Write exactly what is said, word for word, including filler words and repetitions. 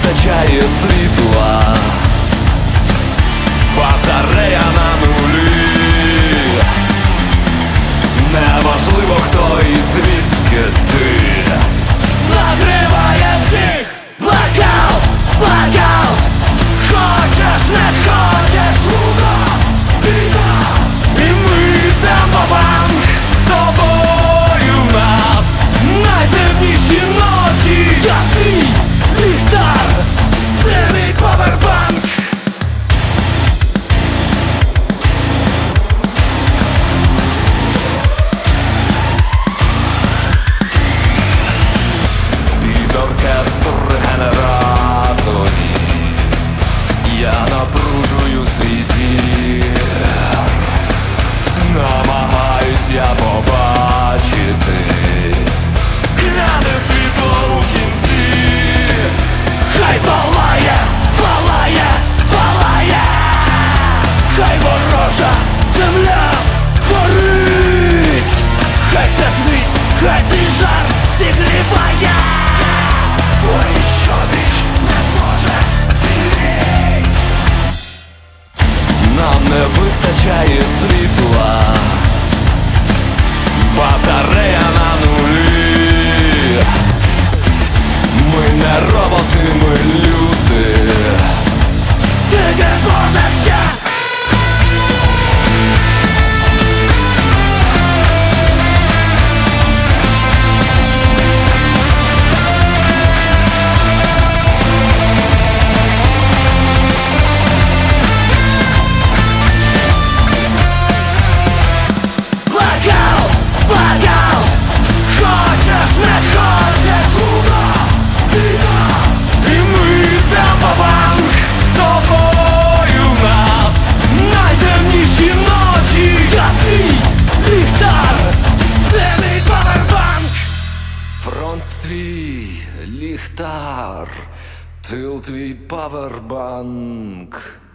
вистачає світла, батарея на нулі. Неважливо, хто і звідки ти. Накриває всіх блакаут, блакаут. Хочеш, не хочеш, у нас війна. І ми йдемо в банк з тобою в нас. Найтемніші ночі. Я твій ліхтар, ти мій павербанк. Під оркестр генераторів я напружую свій зір. Намагаюсь я побачити гляне світло у кінці. Хай палає, палає, палає. Хай ворожа земля горить. Хай це свість, хай цей жар зігріває. Бо ніщо більш не зможе зігріть. Нам не вистачає світла, батарея на нулі. Ми не роботи, ми люди. Скільки зможе ще? Blackout, blackout. Хочеш, не хочеш, у нас війна. І ми йдемо в банк з тобою в нас. Найтемніші ночі. Я твій ліхтар, ти мій павербанк. Фронт твій ліхтар, тил твій павербанк.